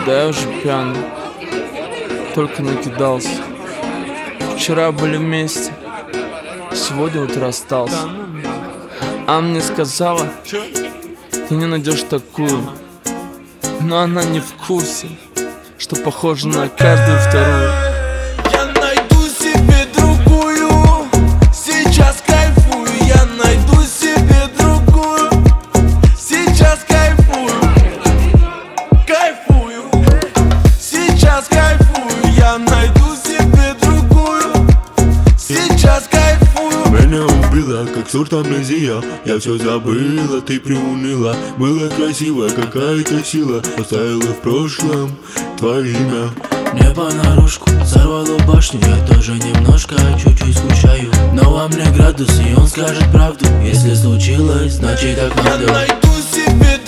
Да я уже пьяный, только накидался. Вчера были вместе, сегодня вот расстался. А мне сказала, ты не найдешь такую. Но она не в курсе, что похожа на каждую вторую. Я найду себе другую, сейчас кайфую. Я найду себе другую, сейчас кайфую. Кайфую, сейчас кайфую. Я найду себе другую, сейчас кайфую. Меня убила, как сорт амнезия. Я все забыла, ты приуныла. Была красивая какая-то сила, оставила в прошлом твое имя. Мне понарошку сорвало башню. Я тоже немножко, чуть-чуть скучаю. Но во мне градус, и он скажет правду. Если случилось, значит так надо. Я найду себе